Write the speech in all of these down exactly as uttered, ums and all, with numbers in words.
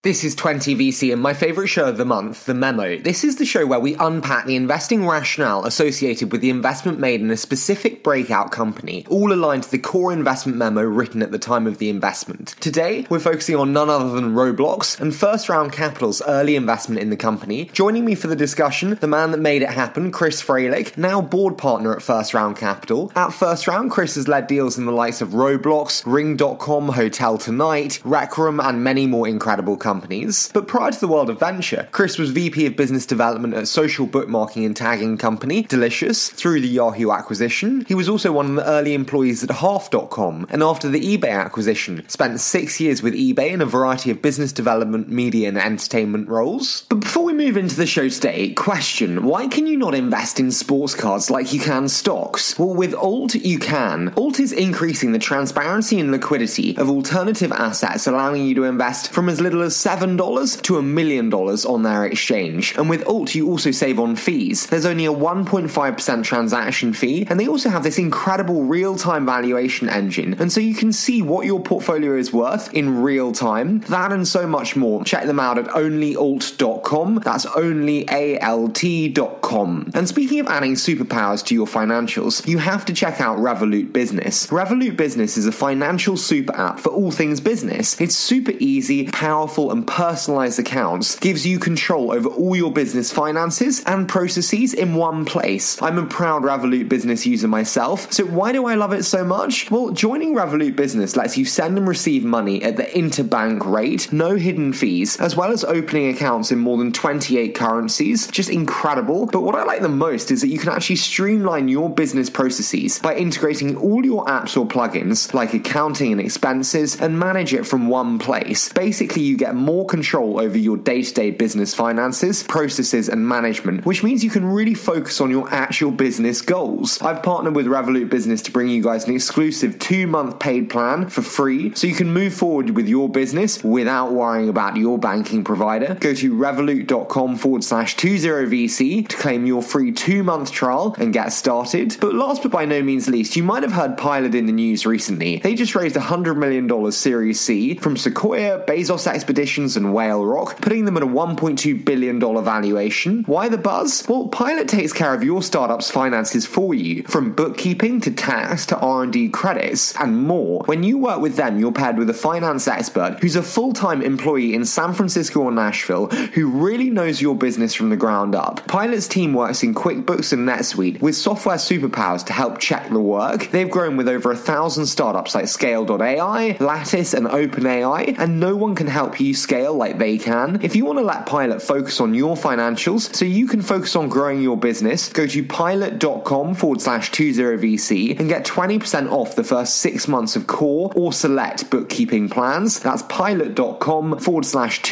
This is twenty V C and my favourite show of the month, The Memo. This is the show where we unpack the investing rationale associated with the investment made in a specific breakout company, all aligned to the core investment memo written at the time of the investment. Today, we're focusing on none other than Roblox and First Round Capital's early investment in the company. Joining me for the discussion, the man that made it happen, Chris Fralick, now board partner at First Round Capital. At First Round, Chris has led deals in the likes of Roblox, Ring dot com, Hotel Tonight, Rec Room, and many more incredible companies. companies. But prior to the world of venture, Chris was V P of Business Development at social bookmarking and tagging company Delicious through the Yahoo acquisition. He was also one of the early employees at half dot com, and after the eBay acquisition, spent six years with eBay in a variety of business development, media, and entertainment roles. But before we move into the show today, question, why can you not invest in sports cards like you can stocks? Well, with Alt, you can. Alt is increasing the transparency and liquidity of alternative assets, allowing you to invest from as little as seven dollars to a million dollars on their exchange. And with Alt, you also save on fees. There's only a one point five percent transaction fee, and they also have this incredible real-time valuation engine, and so you can see what your portfolio is worth in real time. That and so much more. Check them out at only alt dot com. That's only A L T dot com. And speaking of adding superpowers to your financials, you have to check out Revolut Business. Revolut Business is a financial super app for all things business. It's super easy, powerful, and personalized accounts, gives you control over all your business finances and processes in one place. I'm a proud Revolut Business user myself, so why do I love it so much? Well, joining Revolut Business lets you send and receive money at the interbank rate, no hidden fees, as well as opening accounts in more than twenty-eight currencies. Just incredible. But what I like the most is that you can actually streamline your business processes by integrating all your apps or plugins, like accounting and expenses, and manage it from one place. Basically, you get more control over your day-to-day business finances, processes, and management, which means you can really focus on your actual business goals. I've partnered with Revolut Business to bring you guys an exclusive two-month paid plan for free, so you can move forward with your business without worrying about your banking provider. Go to revolut.com forward slash 20VC to claim your free two-month trial and get started. But last but by no means least, you might have heard Pilot in the news recently. They just raised a one hundred million dollars Series C from Sequoia, Bezos Expeditions, and Whale Rock, putting them at a one point two billion dollars valuation. Why the buzz? Well, Pilot takes care of your startup's finances for you, from bookkeeping to tax to R and D credits and more. When you work with them, you're paired with a finance expert who's a full-time employee in San Francisco or Nashville who really knows your business from the ground up. Pilot's team works in QuickBooks and NetSuite with software superpowers to help check the work. They've grown with over a thousand startups like Scale dot A I, Lattice, and OpenAI, and no one can help you scale like they can. If you want to let Pilot focus on your financials so you can focus on growing your business, go to pilot.com forward slash 20VC and get twenty percent off the first six months of core or select bookkeeping plans. That's pilot.com forward slash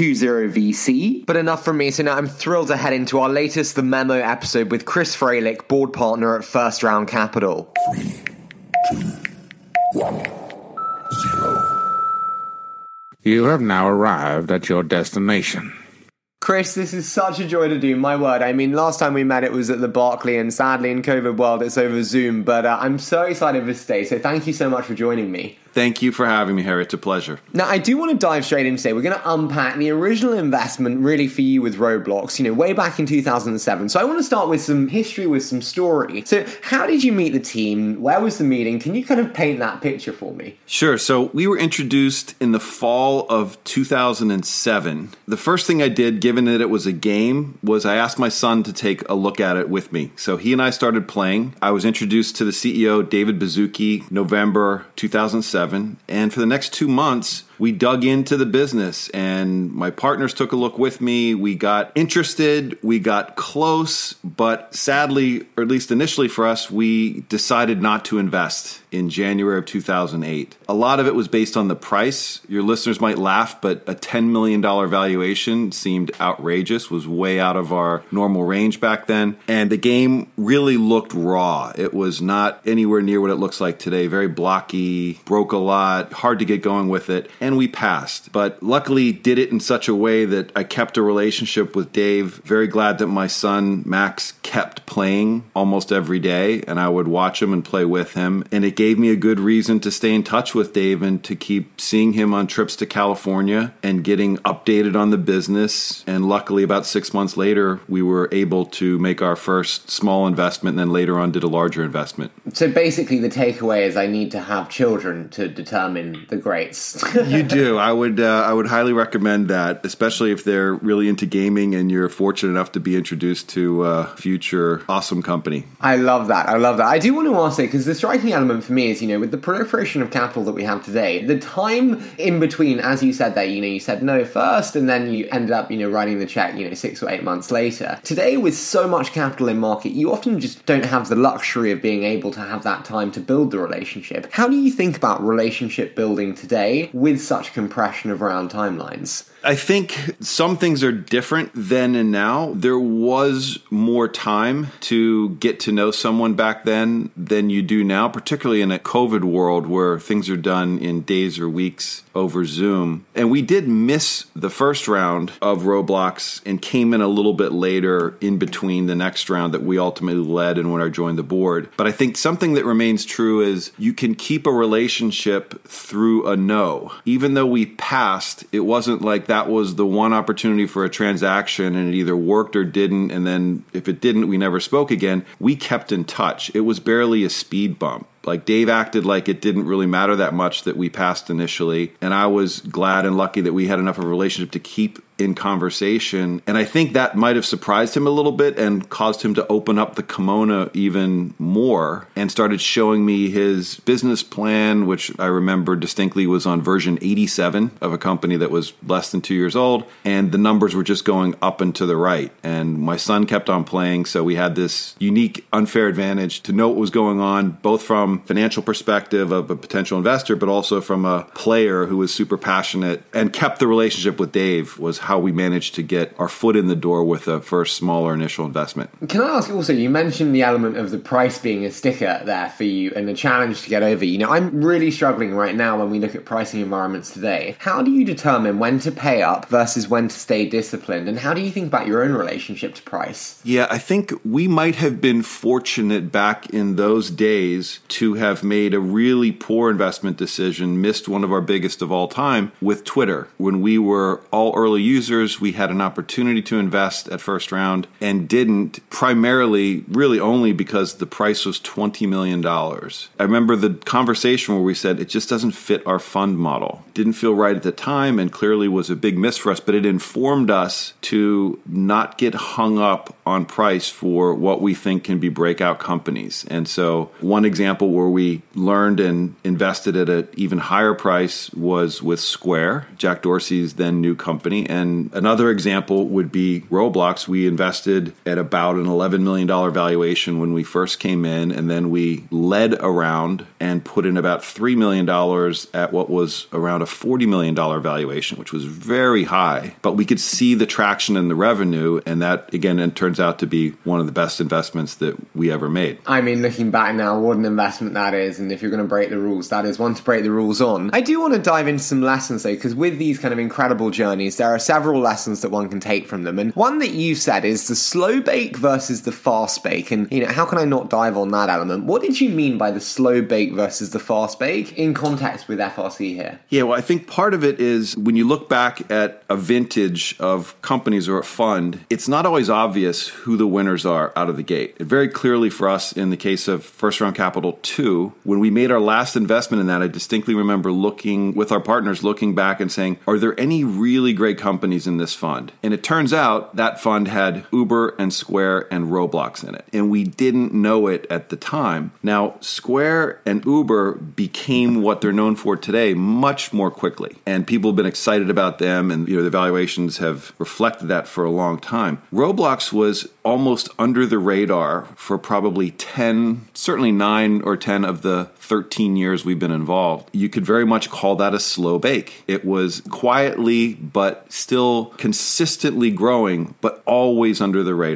20VC. But enough from me, so now I'm thrilled to head into our latest The Memo episode with Chris Fralick, board partner at First Round Capital. Three, two, one, zero. You have now arrived at your destination. Chris, this is such a joy to do, my word. I mean, last time we met it was at the Barclay, and sadly in COVID world it's over Zoom, but uh, I'm so excited for today, so thank you so much for joining me. Thank you for having me, Harry. It's a pleasure. Now, I do want to dive straight in today. We're going to unpack the original investment really for you with Roblox, you know, way back in two thousand seven. So I want to start with some history, with some story. So how did you meet the team? Where was the meeting? Can you kind of paint that picture for me? Sure. So we were introduced in the fall of two thousand seven. The first thing I did, given that it was a game, was I asked my son to take a look at it with me. So he and I started playing. I was introduced to the C E O, David Baszucki, November two thousand seven. And for the next two months, we dug into the business, and my partners took a look with me. We got interested, we got close, but sadly, or at least initially for us, we decided not to invest in January of two thousand eight. A lot of it was based on the price. Your listeners might laugh, but a ten million dollars valuation seemed outrageous, was way out of our normal range back then. And the game really looked raw. It was not anywhere near what it looks like today. Very blocky, broke a lot, hard to get going with it. And and we passed. But luckily did it in such a way that I kept a relationship with Dave. Very glad that my son, Max, kept playing almost every day, and I would watch him and play with him. And it gave me a good reason to stay in touch with Dave and to keep seeing him on trips to California and getting updated on the business. And luckily, about six months later, we were able to make our first small investment, and then later on did a larger investment. So basically the takeaway is I need to have children to determine the greats. You do. I would uh, I would highly recommend that, especially if they're really into gaming and you're fortunate enough to be introduced to a future awesome company. I love that. I love that. I do want to ask it because the striking element for me is, you know, with the proliferation of capital that we have today, the time in between, as you said there, you know, you said no first and then you ended up, you know, writing the check, you know, six or eight months later. Today, with so much capital in market, you often just don't have the luxury of being able to have that time to build the relationship. How do you think about relationship building today with such compression of round timelines? I think some things are different then and now. There was more time to get to know someone back then than you do now, particularly in a COVID world where things are done in days or weeks over Zoom. And we did miss the first round of Roblox and came in a little bit later in between the next round that we ultimately led and when I joined the board. But I think something that remains true is you can keep a relationship through a no. Even though we passed, it wasn't like that was the one opportunity for a transaction and it either worked or didn't. And then if it didn't, we never spoke again. We kept in touch. It was barely a speed bump. Like Dave acted like it didn't really matter that much that we passed initially. And I was glad and lucky that we had enough of a relationship to keep in conversation. And I think that might have surprised him a little bit and caused him to open up the kimono even more and started showing me his business plan, which I remember distinctly was on version eighty-seven of a company that was less than two years old. And the numbers were just going up and to the right. And my son kept on playing. So we had this unique unfair advantage to know what was going on, both from financial perspective of a potential investor, but also from a player who was super passionate and kept the relationship with Dave was how we managed to get our foot in the door with a first smaller initial investment. Can I ask also, you mentioned the element of the price being a sticker there for you and a challenge to get over. You know, I'm really struggling right now when we look at pricing environments today. How do you determine when to pay up versus when to stay disciplined? And how do you think about your own relationship to price? Yeah, I think we might have been fortunate back in those days to have made a really poor investment decision, missed one of our biggest of all time with Twitter. When we were all early users, we had an opportunity to invest at first round and didn't, primarily, really only because the price was twenty million dollars. I remember the conversation where we said it just doesn't fit our fund model. Didn't feel right at the time and clearly was a big miss for us, but it informed us to not get hung up on price for what we think can be breakout companies. And so one example where we learned and invested at an even higher price was with Square, Jack Dorsey's then new company. And another example would be Roblox. We invested at about an eleven million dollars valuation when we first came in, and then we led around and put in about three million dollars at what was around a forty million dollars valuation, which was very high. But we could see the traction in the revenue, and that, again, it turns out to be one of the best investments that we ever made. I mean, looking back now, what an investment that is, and if you're going to break the rules, that is one to break the rules on. I do want to dive into some lessons, though, because with these kind of incredible journeys, there are several lessons that one can take from them. And one that you said is the slow bake versus the fast bake. And, you know, how can I not dive on that element? What did you mean by the slow bake versus the fast bake in context with F R C here? Yeah, well, I think part of it is when you look back at a vintage of companies or a fund, it's not always obvious who the winners are out of the gate. Very clearly for us in the case of First Round Capital two, when we made our last investment in that, I distinctly remember looking with our partners, looking back and saying, are there any really great companies in this fund? And it turns out that fund had Uber and Square and Roblox in it. And we didn't know it at the time. Now, Square and Uber became what they're known for today much more quickly. And people have been excited about them, and you know the valuations have reflected that for a long time. Roblox was almost under the radar for probably ten, certainly nine or ten of the thirteen years we've been involved. You could very much call that a slow bake. It was quietly but still consistently growing, but always under the radar.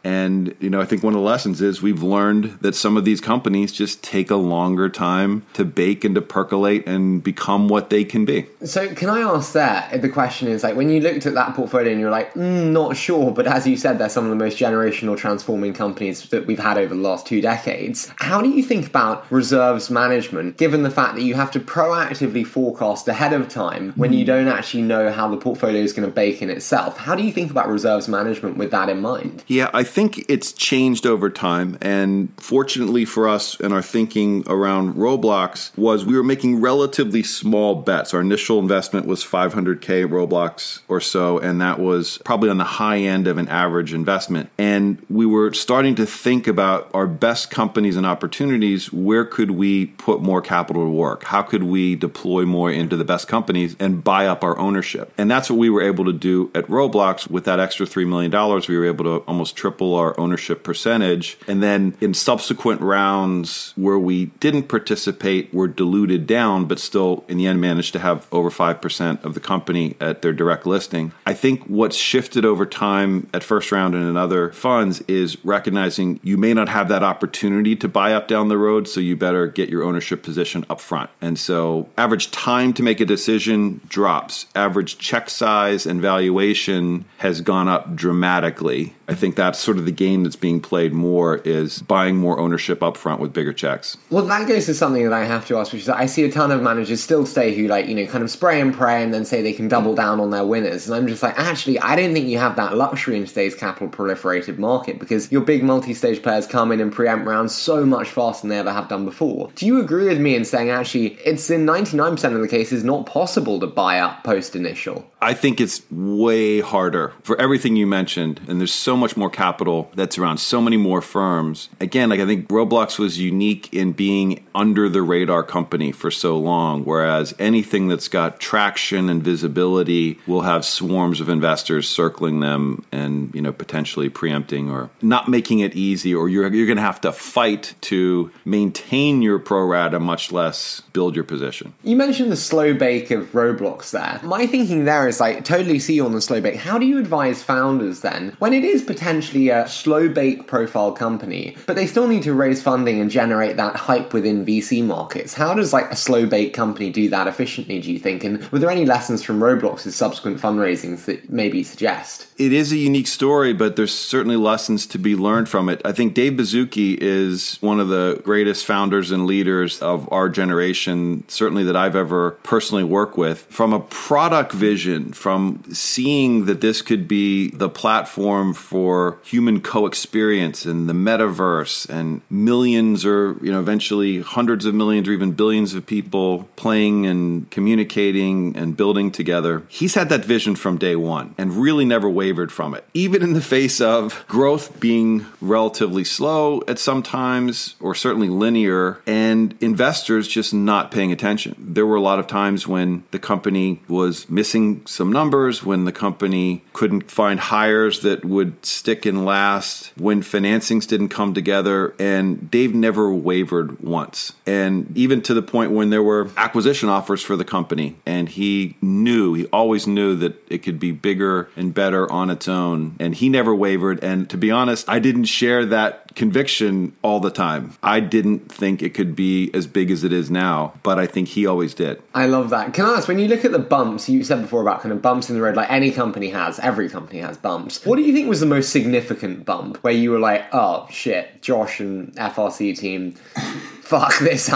And, you know, I think one of the lessons is we've learned that some of these companies just take a longer time to bake and to percolate and become what they can be. So can I ask that, the question is, like, when you looked at that portfolio and you're like, mm, not sure, but as you said, they're some of the most generational transforming companies that we've had over the last two decades. How do you think about reserves management, given the fact that you have to proactively forecast ahead of time when you don't actually know how the portfolio is going to bake in itself? How do you think about reserves management with that in mind? Yeah, I think it's changed over time. And fortunately for us and our thinking around Roblox was we were making relatively small bets. Our initial investment was five hundred K Roblox or so, and that was probably on the high end of an average investment. And we were starting to think about our best companies and opportunities. Where could we put more capital to work? How could we deploy more into the best companies and buy up our ownership? And that's what we were able to do at Roblox. With that extra three million dollars, we were able to almost triple our ownership percentage. And then in subsequent rounds where we didn't participate, were diluted down, but still in the end managed to have over five percent of the company at their direct listing. I think what's shifted over time at First Round and in other funds is recognizing you may not have that opportunity to buy up down the road, so you better get your ownership position up front. And so average time to make a decision drops. Average check size and valuation has gone up dramatically. I think that's sort of the game that's being played more, is buying more ownership up front with bigger checks. Well, that goes to something that I have to ask, which is I see a ton of managers still stay who, like, you know, kind of spray and pray and then say they can double down on their winners. And I'm just like, actually, I don't think you have that luxury in today's capital proliferated market, because your big multi-stage players come in and preempt rounds so much faster than they ever have done before. Do you agree with me in saying, actually, it's in ninety-nine percent of the cases not possible to buy up post-initial? I think it's way harder for everything you mentioned, and there's so much more capital that's around, so many more firms. Again, like I think Roblox was unique in being under the radar company for so long, whereas anything that's got traction and visibility will have swarms of investors circling them and, you know, potentially preempting or not making it easy, or you're you're going to have to fight to maintain your pro rata, much less build your position. You mentioned the slow bake of Roblox there. My thinking there is, like, totally see you on the slow bake. How do you advise founders then, when it is potentially a slow bake profile company, but they still need to raise funding and generate that hype within V C markets? How does, like, a slow bake company do that efficiently, do you think? And were there any lessons from Roblox's subsequent fundraisings that maybe suggest? It is a unique story, but there's certainly lessons to be learned from it. I think Dave Baszucki is one of the greatest founders and leaders of our generation, certainly that I've ever personally worked with. From a product vision, from seeing that this could be the platform for human co-experience and the metaverse and millions or, you know, eventually hundreds of millions or even billions of people playing and communicating and building together. He's had that vision from day one and really never wavered from it. Even in the face of growth being relatively slow at some times, or certainly linear, and investors just not paying attention. There were a lot of times when the company was missing some numbers, when the company couldn't find hires that would stick and last, when financings didn't come together, and Dave never wavered once. And even to the point when there were acquisition offers for the company, and he knew, he always knew that it could be bigger and better on its own, and he never wavered. And to be honest, I didn't share that conviction all the time. I didn't think it could be as big as it is now, but I think he always did. I love that. Can I ask, when you look at the bumps, you said before about kind of bumps in the road, like any company has, every company has bumps. What do you think was the most significant bump where you were like, oh shit, Josh and F R C team, fuck, this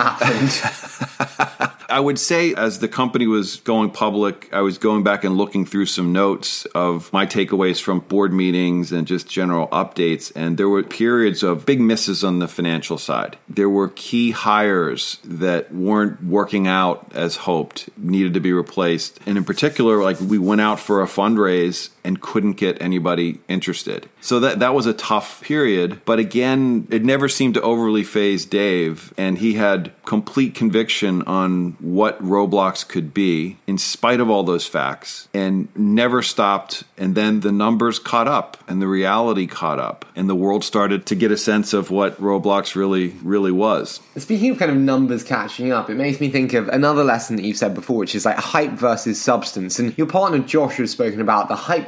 happened? I would say as the company was going public, I was going back and looking through some notes of my takeaways from board meetings and just general updates. And there were periods of big misses on the financial side. There were key hires that weren't working out as hoped, needed to be replaced. And in particular, like we went out for a fundraise and couldn't get anybody interested. So that that was a tough period. But again, it never seemed to overly faze Dave. And he had complete conviction on what Roblox could be in spite of all those facts, and never stopped. And then the numbers caught up and the reality caught up, and the world started to get a sense of what Roblox really, really was. Speaking of kind of numbers catching up, it makes me think of another lesson that you've said before, which is like hype versus substance. And your partner Josh has spoken about the hype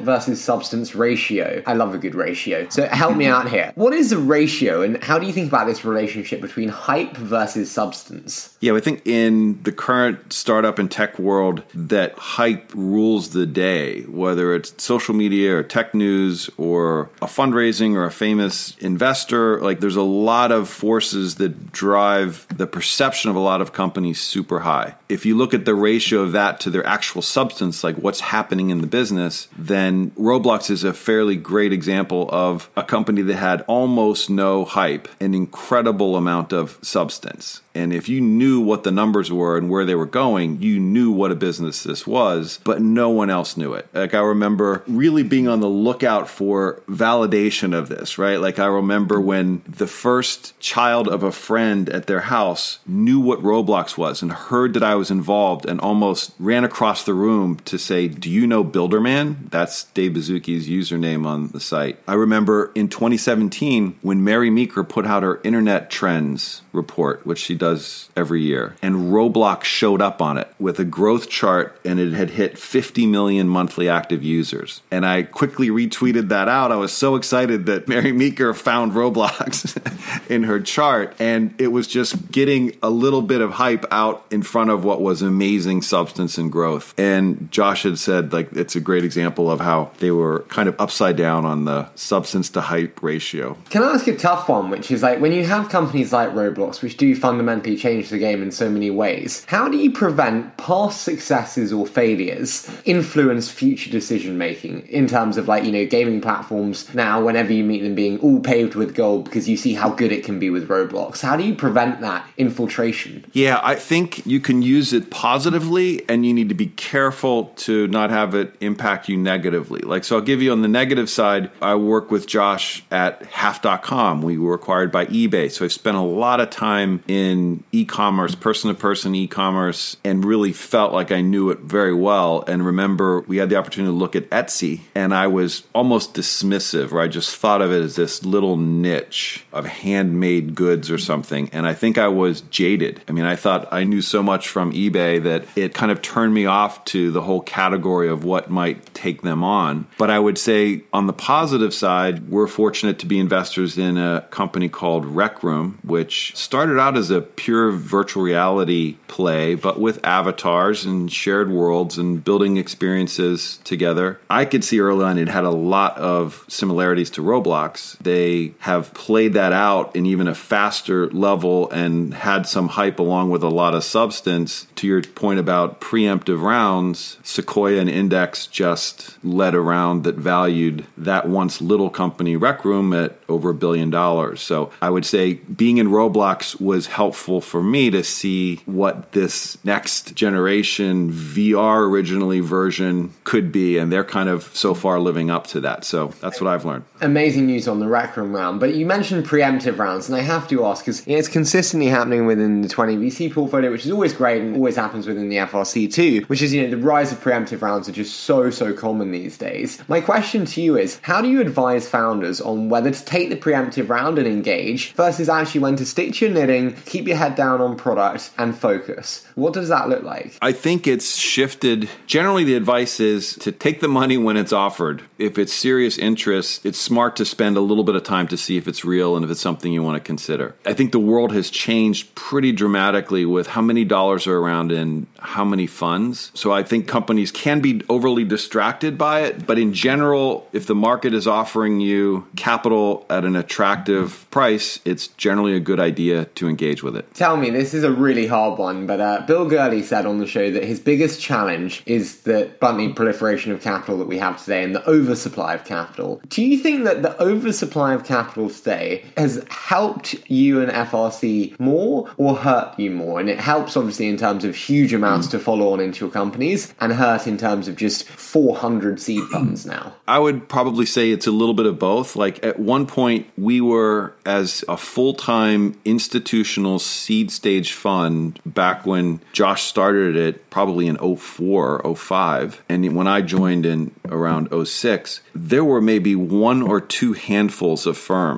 versus substance ratio. I love a good ratio. So help me out here. What is the ratio, and how do you think about this relationship between hype versus substance? Yeah, I think in the current startup and tech world that hype rules the day, whether it's social media or tech news or a fundraising or a famous investor. Like, there's a lot of forces that drive the perception of a lot of companies super high. If you look at the ratio of that to their actual substance, like what's happening in the business, then Roblox is a fairly great example of a company that had almost no hype, an incredible amount of substance. And if you knew what the numbers were and where they were going, you knew what a business this was, but no one else knew it. Like, I remember really being on the lookout for validation of this, right? Like, I remember when the first child of a friend at their house knew what Roblox was and heard that I was involved and almost ran across the room to say, "Do you know Builderman?" That's Dave Baszucki's username on the site. I remember in twenty seventeen when Mary Meeker put out her internet trends report, which she does every year, and Roblox showed up on it with a growth chart, and it had hit fifty million monthly active users. And I quickly retweeted that out. I was so excited that Mary Meeker found Roblox in her chart, and it was just getting a little bit of hype out in front of what was amazing substance and growth. And Josh had said, like, it's a great example of how they were kind of upside down on the substance to hype ratio. Can I ask a tough one, which is like, when you have companies like Roblox, which do fundamentally change the game in so many ways, how do you prevent past successes or failures influence future decision making in terms of, like, you know, gaming platforms now, whenever you meet them, being all paved with gold because you see how good it can be with Roblox? How do you prevent that infiltration? Yeah, I think you can use it positively, and you need to be careful to not have it impact you negatively. Like, so I'll give you on the negative side, I work with Josh at half dot com. We were acquired by eBay, so I spent a lot of time in e-commerce, person-to-person e-commerce, and really felt like I knew it very well. And remember, we had the opportunity to look at Etsy, and I was almost dismissive, or I just thought of it as this little niche of handmade goods or something. And I think I was jaded. I mean, I thought I knew so much from eBay that it kind of turned me off to the whole category of what might take them on. But I would say on the positive side, we're fortunate to be investors in a company called Rec Room, which started out as a pure virtual reality play, but with avatars and shared worlds and building experiences together. I could see early on it had a lot of similarities to Roblox. They have played that out in even a faster level and had some hype along with a lot of substance. To your point about preemptive rounds, Sequoia and Index just led a round that valued that once little company Rec Room at over a billion dollars. So I would say being in Roblox was helpful for me to see what this next generation V R originally version could be, and they're kind of so far living up to that. So that's what I've learned. Amazing news on the Rec Room round, but you mentioned preemptive rounds, and I have to ask, because it's consistently happening within the twenty V C portfolio, which is always great and always happens within the F R C too, which is, you know, the rise of preemptive rounds are just so, so common these days. My question to you is, how do you advise founders on whether to take the preemptive round and engage versus actually when to stick to your knitting, keep your head down on product and focus? What does that look like? I think it's shifted. Generally, the advice is to take the money when it's offered. If it's serious interest, it's smart to spend a little bit of time to see if it's real and if it's something you want to consider. I think the world has changed pretty dramatically with how many dollars are around and how many funds. So I think companies can be overly distracted by it. But in general, if the market is offering you capital at an attractive price, it's generally a good idea to engage with it. Tell me, this is a really hard one, but uh, Bill Gurley said on the show that his biggest challenge is the bluntly proliferation of capital that we have today and the oversupply of capital. Do you think that the oversupply of capital today has helped you and F R C more or hurt you more? And it helps obviously in terms of huge amounts to follow on into your companies, and hurt in terms of just four hundred seed funds now. I would probably say it's a little bit of both. Like, at one point, we were, as a full-time institutional seed stage fund back when Josh started it, probably in oh four, oh five. And when I joined in around oh six, there were maybe one or two handfuls of firms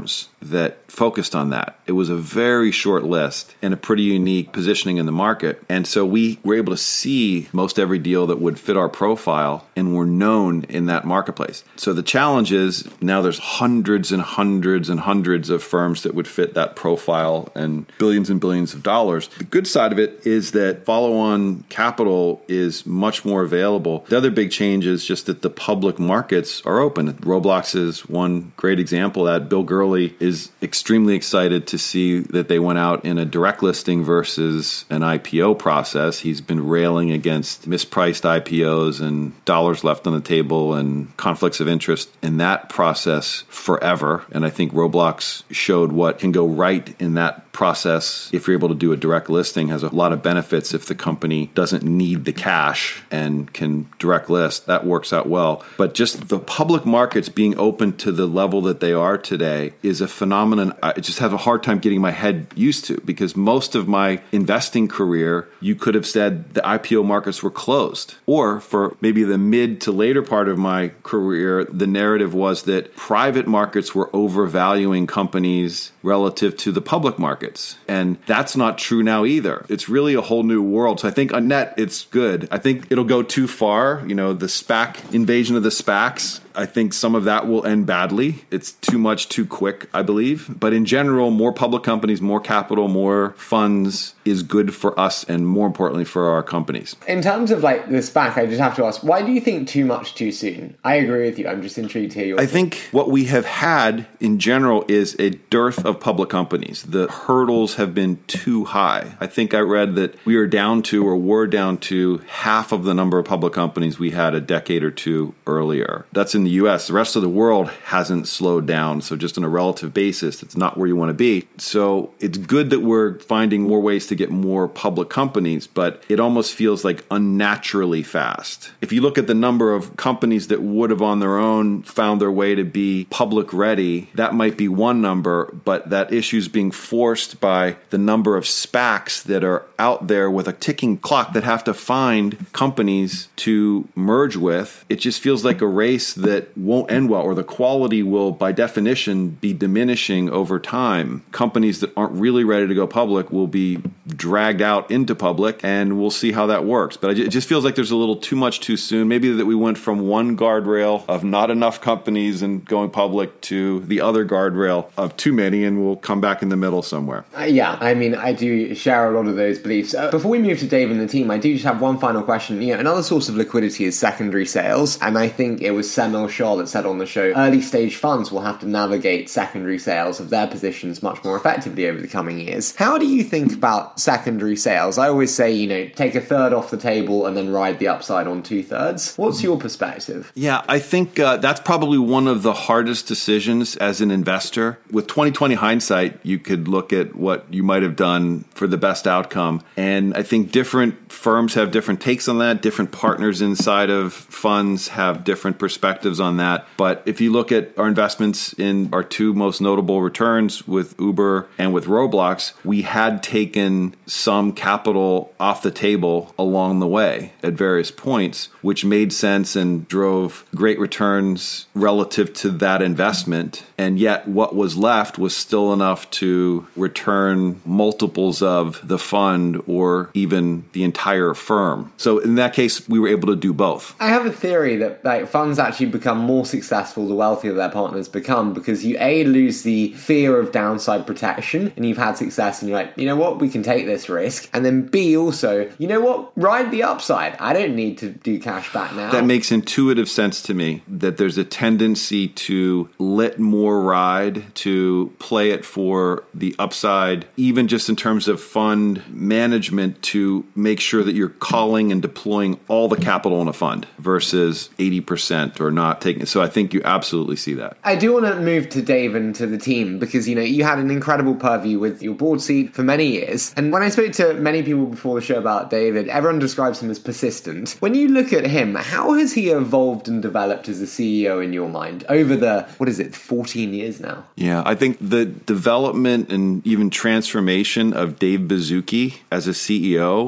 that focused on that. It was a very short list and a pretty unique positioning in the market. And so we were able to see most every deal that would fit our profile and were known in that marketplace. So the challenge is now there's hundreds and hundreds and hundreds of firms that would fit that profile and billions and billions of dollars. The good side of it is that follow-on capital is much more available. The other big change is just that the public markets are open. Roblox is one great example of that. Bill Gurley is extremely excited to see that they went out in a direct listing versus an I P O process. He's been railing against mispriced I P Os and dollars left on the table and conflicts of interest in that process forever. And I think Roblox showed what can go right in that process. If you're able to do a direct listing, has a lot of benefits if the company doesn't need the cash and can direct list. That works out well. But just the public markets being open to the level that they are today is a phenomenon I just have a hard time getting my head used to, because most of my investing career, you could have said the I P O markets were closed. Or for maybe the mid to later part of my career, the narrative was that private markets were overvaluing companies relative to the public markets. And that's not true now either. It's really a whole new world. So I think on net, it's good. I think it'll go too far. You know, the SPAC invasion of the SPACs, I think some of that will end badly. It's too much too quick, I believe. But in general, more public companies, more capital, more funds is good for us and more importantly for our companies. In terms of like the SPAC, I just have to ask, why do you think too much too soon? I agree with you. I'm just intrigued to hear your I think what we have had in general is a dearth of public companies. The hurdles have been too high. I think I read that we are down to or were down to half of the number of public companies we had a decade or two earlier. That's in the U S. The rest of the world hasn't slowed down. So just on a relative basis, it's not where you want to be. So it's good that we're finding more ways to get more public companies, but it almost feels like unnaturally fast. If you look at the number of companies that would have on their own found their way to be public ready, that might be one number, but that issue is being forced by the number of SPACs that are out there with a ticking clock that have to find companies to merge with. It just feels like a race that won't end well, or the quality will, by definition, be diminishing over time. Companies that aren't really ready to go public will be dragged out into public, and we'll see how that works. But it just feels like there's a little too much too soon. Maybe that we went from one guardrail of not enough companies and going public to the other guardrail of too many, and we'll come back in the middle somewhere. Uh, yeah, I mean, I do share a lot of those beliefs. Uh, before we move to Dave and the team, I do just have one final question. You know, another source of liquidity is secondary sales, and I think it was Samuel Shaw that said on the show, early stage funds will have to navigate secondary sales of their positions much more effectively over the coming years. How do you think about secondary sales? I always say, you know, take a third off the table and then ride the upside on two thirds. What's your perspective? Yeah, I think uh, that's probably one of the hardest decisions as an investor. With twenty twenty hindsight, you could look at what you might have done for the best outcome. And I think different firms have different takes on that. Different partners inside of funds have different perspectives on that. But if you look at our investments in our two most notable returns with Uber and with Roblox, we had taken some capital off the table along the way at various points, which made sense and drove great returns relative to that investment. And yet what was left was still enough to return multiples of the fund or even the entire firm. So in that case, we were able to do both. I have a theory that like funds actually become more successful the wealthier their partners become, because you A, lose the fear of downside protection and you've had success and you're like, you know what, we can take this risk. And then B, also, you know what, ride the upside. I don't need to do cash back now. That makes intuitive sense to me, that there's a tendency to let more ride, to play it for the upside, even just in terms of fund management, to make sure that you're calling and deploying all the capital in a fund versus eighty percent or not taking it. So I think you absolutely see that. I do want to move to Dave and to the team, because, you know, you had an incredible purview with your board seat for many years. And when I spoke to many people before the show about David, everyone describes him as persistent. When you look at him, how has he evolved and developed as a C E O in your mind over the, what is it, fourteen years now? Yeah, I think the development and even transformation of Dave Baszucki as a C E O, there'll be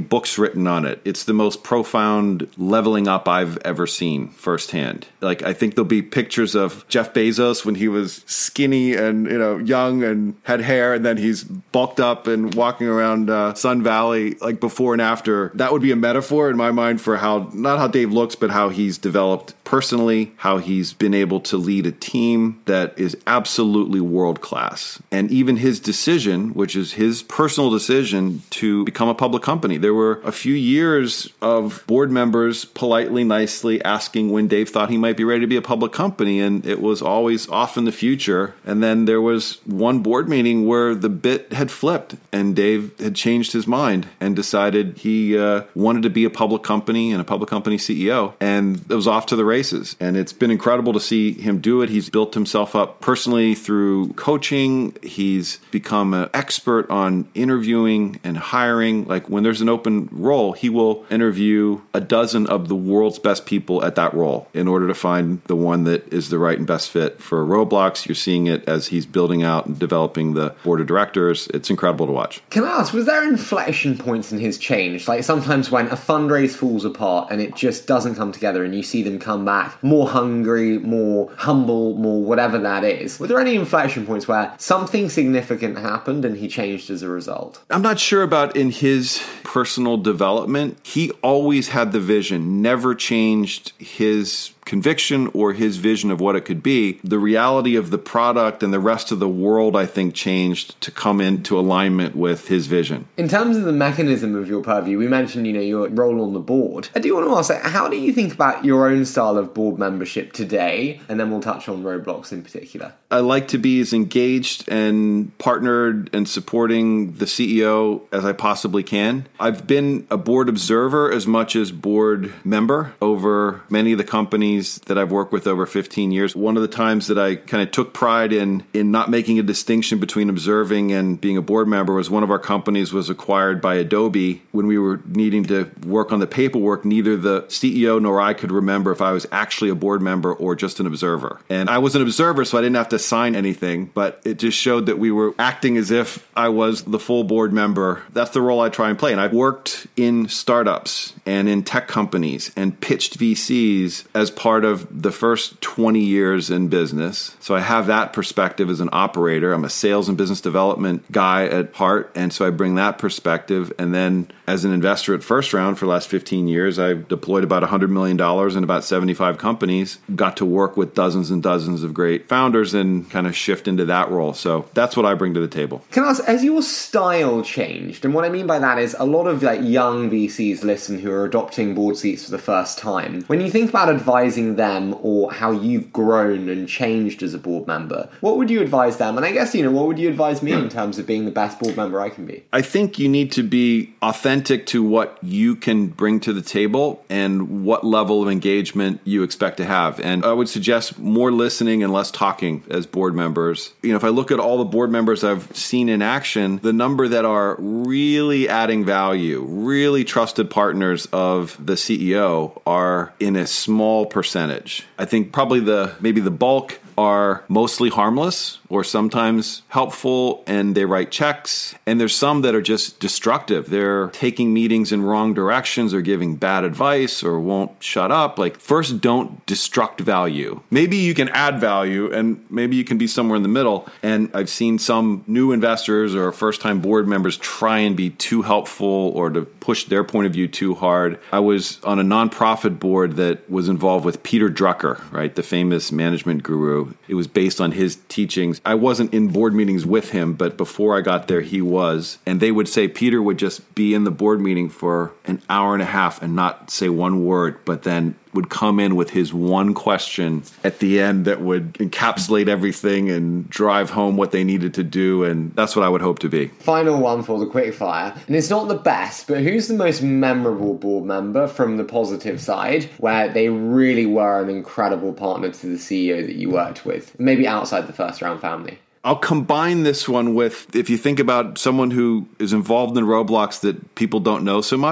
books written on it. It's the most profound leveling up I've ever seen firsthand. Like, I think there'll be pictures of Jeff Bezos when he was skinny and, you know, young and had hair, and then he's bulked up and walking around uh, Sun Valley, like before and after. That would be a metaphor in my mind for how, not how Dave looks, but how he's developed personally, how he's been able to lead a team that is absolutely world class. And even his decision, which is his personal decision to become a public company. There were a few years of board members politely, nicely asking when Dave thought he might be ready to be a public company, and it was always off in the future. And then there was one board meeting where the bit had flipped, and Dave had changed his mind and decided he uh, wanted to be a public company and a public company C E O, and it was off to the races. And it's been incredible to see him do it. He's built himself up personally through coaching. He's become an expert on interviewing and hiring. Like, when there's an open role, he will interview a dozen of the world's best people at that role in order to find the one that is the right and best fit for Roblox. You're seeing it as he's building out and developing the board of directors. It's incredible to watch. Can I ask, was there inflection points in his change? Like, sometimes when a fundraise falls apart and it just doesn't come together and you see them come back more hungry, more humble, more whatever that is. Were there any inflection points where something significant happened and he changed as a result? I'm not sure about in his personal development. He always had the vision, never changed his conviction or his vision of what it could be. The reality of the product and the rest of the world, I think, changed to come into alignment with his vision. In terms of the mechanism of your purview, we mentioned, you know, your role on the board. I do want to ask, like, how do you think about your own style of board membership today? And then we'll touch on Roblox in particular. I like to be as engaged and partnered and supporting the C E O as I possibly can. I've been a board observer as much as board member over many of the companies that I've worked with over fifteen years. One of the times that I kind of took pride in in not making a distinction between observing and being a board member was one of our companies was acquired by Adobe. When we were needing to work on the paperwork, neither the C E O nor I could remember if I was actually a board member or just an observer. And I was an observer, so I didn't have to sign anything, but it just showed that we were acting as if I was the full board member. That's the role I try and play. And I've worked in startups and in tech companies and pitched V Cs as part of the first twenty years in business. So I have that perspective as an operator. I'm a sales and business development guy at heart, and so I bring that perspective. And then as an investor at First Round for the last fifteen years, I've deployed about one hundred million dollars in about seventy-five companies, got to work with dozens and dozens of great founders and kind of shift into that role. So that's what I bring to the table. Can I ask, has your style changed? And what I mean by that is a lot of like young V Cs listen who are adopting board seats for the first time. When you think about advising them or how you've grown and changed as a board member, what would you advise them? And I guess, you know, what would you advise me in terms of being the best board member I can be? I think you need to be authentic to what you can bring to the table and what level of engagement you expect to have. And I would suggest more listening and less talking as board members. You know, if I look at all the board members I've seen in action, the number that are really adding value, really trusted partners of the C E O are in a small percentage. I think probably the maybe the bulk are mostly harmless or sometimes helpful, and they write checks. And there's some that are just destructive. They're taking meetings in wrong directions or giving bad advice or won't shut up. Like, first, don't destruct value. Maybe you can add value and maybe you can be somewhere in the middle. And I've seen some new investors or first-time board members try and be too helpful or to push their point of view too hard. I was on a nonprofit board that was involved with Peter Drucker, right, the famous management guru. It was based on his teachings. I wasn't in board meetings with him, but before I got there, he was. And they would say Peter would just be in the board meeting for an hour and a half and not say one word, but then would come in with his one question at the end that would encapsulate everything and drive home what they needed to do. And that's what I would hope to be. Final one for the quickfire. And it's not the best, but who's the most memorable board member from the positive side where they really were an incredible partner to the C E O that you worked with? Maybe outside the First Round family. I'll combine this one with, if you think about someone who is involved in Roblox that people don't know so much,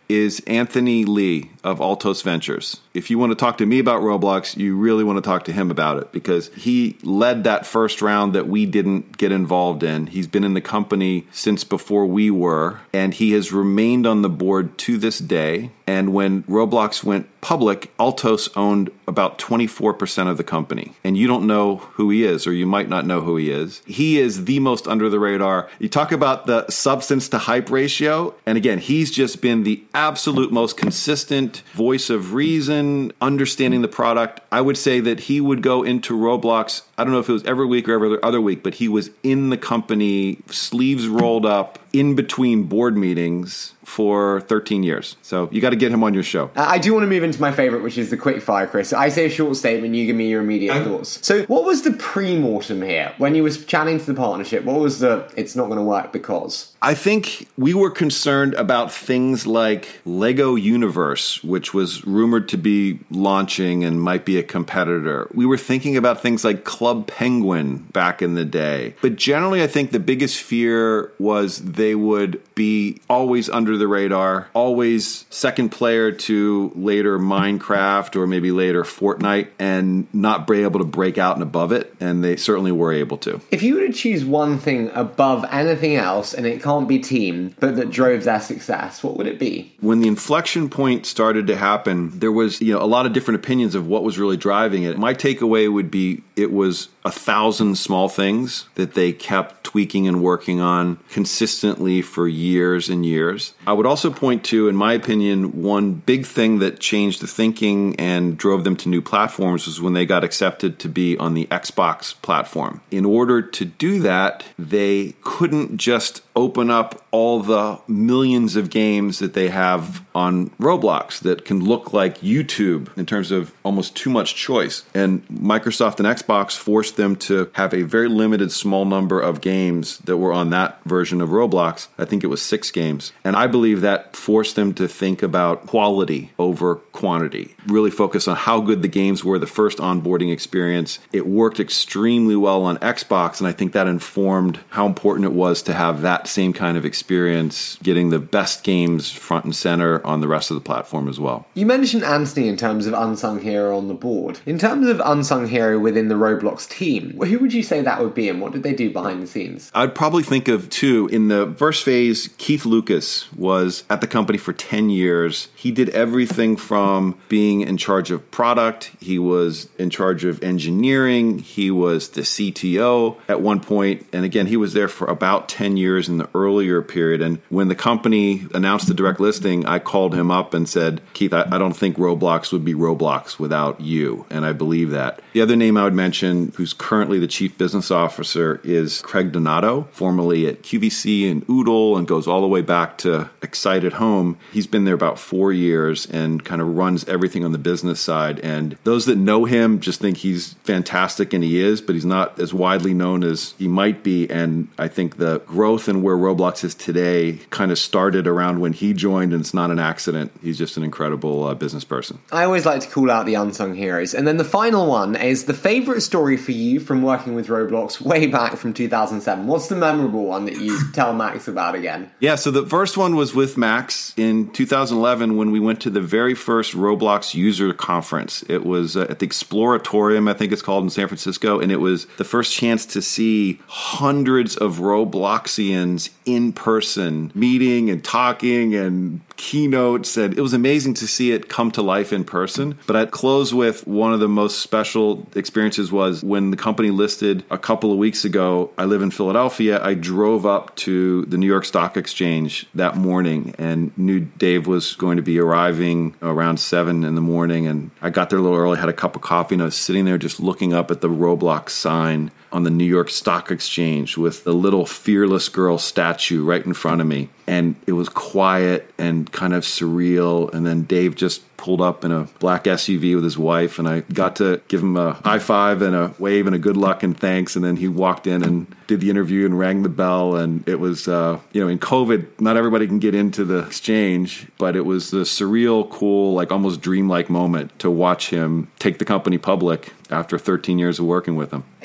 is Anthony Lee of Altos Ventures. If you want to talk to me about Roblox, you really want to talk to him about it because he led that first round that we didn't get involved in. He's been in the company since before we were, and he has remained on the board to this day. And when Roblox went public, Altos owned about twenty-four percent of the company. And you don't know who he is, or you might not know who he is. He is the most under the radar. You talk about the substance to hype ratio. And again, he's just been the absolute most consistent voice of reason, understanding the product. I would say that he would go into Roblox, I don't know if it was every week or every other week, but he was in the company, sleeves rolled up, in between board meetings for thirteen years. So you got to get him on your show. Uh, I do want to move into my favorite, which is the quick fire, Chris. I say a short statement, you give me your immediate um, thoughts. So what was the pre-mortem here? When you was chatting to the partnership, what was the, it's not going to work because? I think we were concerned about things like Lego Universe, which was rumored to be launching and might be a competitor. We were thinking about things like Club Penguin back in the day. But generally, I think the biggest fear was they would be always under the radar, always second player to later Minecraft or maybe later Fortnite, and not be able to break out and above it. And they certainly were able to. If you were to choose one thing above anything else, and it can't be team, but that drove their success, what would it be? When the inflection point started to happen, there was, you know, a lot of different opinions of what was really driving it. My takeaway would be it was a thousand small things that they kept tweaking and working on consistently for years and years. I would also point to, in my opinion, one big thing that changed the thinking and drove them to new platforms was when they got accepted to be on the Xbox platform. In order to do that, they couldn't just open up all the millions of games that they have on Roblox that can look like YouTube in terms of almost too much choice. And Microsoft and Xbox forced them to have a very limited small number of games that were on that version of Roblox. I think it was six games. And I believe that forced them to think about quality over quantity, really focus on how good the games were, the first onboarding experience. It worked extremely well on Xbox, and I think that informed how important it was to have that same kind of experience, getting the best games front and center on the rest of the platform as well. You mentioned Anthony in terms of unsung hero on the board. In terms of unsung hero within the Roblox team, who would you say that would be, and what did they do behind the scenes? I'd probably think of two. In the first phase, Keith Lucas was at the company for ten years. He did everything from being in charge of product. He was in charge of engineering. He was the C T O at one point. And again, he was there for about ten years in the earlier period. And when the company announced the direct listing, I called him up and said, Keith, I, I don't think Roblox would be Roblox without you. And I believe that. The other name I would mention, who's currently the chief business officer, is Craig Donato, formerly at Q V C and Oodle, and goes all the way back to Excited Home. He's been there about four years and kind of runs everything on the business side. And those that know him just think he's fantastic, and he is, but he's not as widely known as he might be. And I think the growth and where Roblox is today kind of started around when he joined, and it's not an accident. He's just an incredible uh, business person. I always like to call out the unsung heroes. And then the final one is the favorite story for you from working with Roblox way back from two thousand seven. What's the memorable one that you tell Max about again? Yeah, so the first one was with Max in two thousand eleven when we went to the very first Roblox user conference. It was uh, at the Exploratorium, I think it's called, in San Francisco, and it was the first chance to see hundreds of Robloxians in person, meeting and talking and keynotes, and it was amazing to see it come to life in person. But I'd close with one of the most special experiences was when the company listed a couple of weeks ago. I live in Philadelphia. I drove up to the New York Stock Exchange that morning and knew Dave was going to be arriving around seven in the morning. And I got there a little early, had a cup of coffee, and I was sitting there just looking up at the Roblox sign on the New York Stock Exchange with the little fearless girl statue right in front of me. And it was quiet and kind of surreal. And then Dave just pulled up in a black S U V with his wife, and I got to give him a high five and a wave and a good luck and thanks. And then he walked in and did the interview and rang the bell. And it was, uh, you know, in COVID, not everybody can get into the exchange, but it was a surreal, cool, like almost dreamlike moment to watch him take the company public after thirteen years of working with him.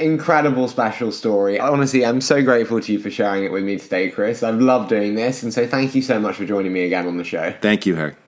Incredible special story. Honestly, I'm so grateful to you for sharing it with me today, Chris. I've loved doing this, and so thank you so much for joining me again on the show. Thank you, Harry.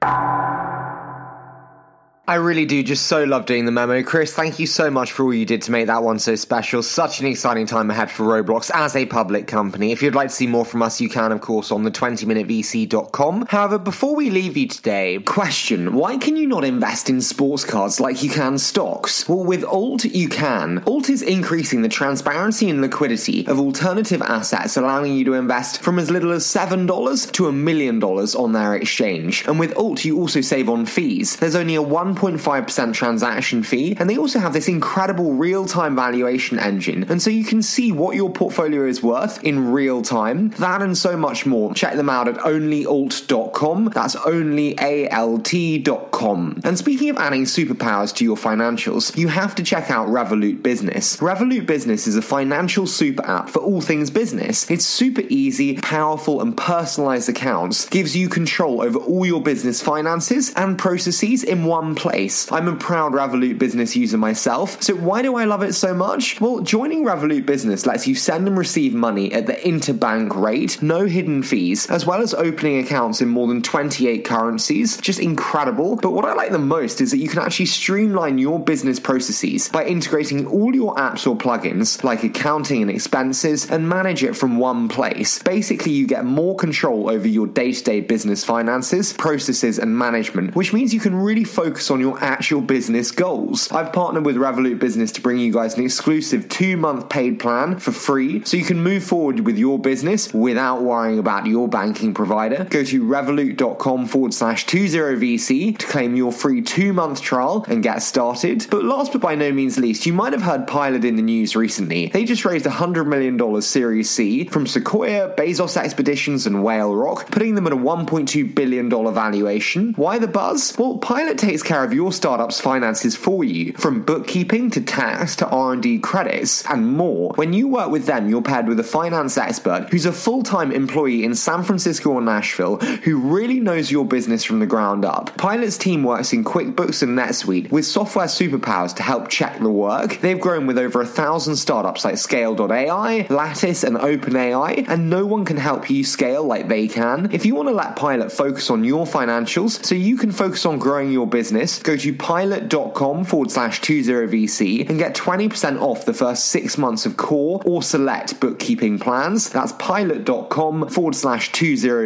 I really do just so love doing the memo. Chris, thank you so much for all you did to make that one so special. Such an exciting time ahead for Roblox as a public company. If you'd like to see more from us, you can, of course, on the twenty minute v c dot com. However, before we leave you today, question, why can you not invest in sports cards like you can stocks? Well, with Alt, you can. Alt is increasing the transparency and liquidity of alternative assets, allowing you to invest from as little as seven dollars to a million dollars on their exchange. And with Alt, you also save on fees. There's only a one point five percent transaction fee, and they also have this incredible real-time valuation engine, and so you can see what your portfolio is worth in real time. That and so much more. Check them out at only alt dot com. That's only A L T dot com. And speaking of adding superpowers to your financials, you have to check out Revolut Business. Revolut Business is a financial super app for all things business. It's super easy, powerful, and personalized accounts. Gives you control over all your business finances and processes in one place. Place. I'm a proud Revolut Business user myself, so why do I love it so much? Well, joining Revolut Business lets you send and receive money at the interbank rate, no hidden fees, as well as opening accounts in more than twenty-eight currencies. Just incredible. But what I like the most is that you can actually streamline your business processes by integrating all your apps or plugins, like accounting and expenses, and manage it from one place. Basically, you get more control over your day-to-day business finances, processes, and management, which means you can really focus on on your actual business goals. I've partnered with Revolut Business to bring you guys an exclusive two-month paid plan for free, so you can move forward with your business without worrying about your banking provider. Go to revolut.com forward slash 20VC to claim your free two-month trial and get started. But last but by no means least, you might have heard Pilot in the news recently. They just raised a one hundred million dollars Series C from Sequoia, Bezos Expeditions, and Whale Rock, putting them at a one point two billion dollars valuation. Why the buzz? Well, Pilot takes care of your startup's finances for you, from bookkeeping to tax to R and D credits and more. When you work with them, you're paired with a finance expert who's a full-time employee in San Francisco or Nashville who really knows your business from the ground up. Pilot's team works in QuickBooks and NetSuite with software superpowers to help check the work. They've grown with over a thousand startups like Scale dot A I, Lattice, and OpenAI, and no one can help you scale like they can. If you want to let Pilot focus on your financials so you can focus on growing your business, go to pilot.com forward slash 20VC and get twenty percent off the first six months of core or select bookkeeping plans. That's pilot.com forward slash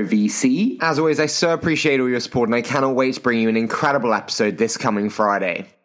20VC. As always, I so appreciate all your support, and I cannot wait to bring you an incredible episode this coming Friday.